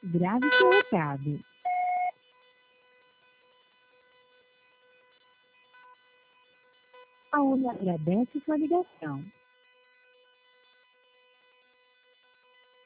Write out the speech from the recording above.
Grave seu recado. A Oi agradece sua ligação.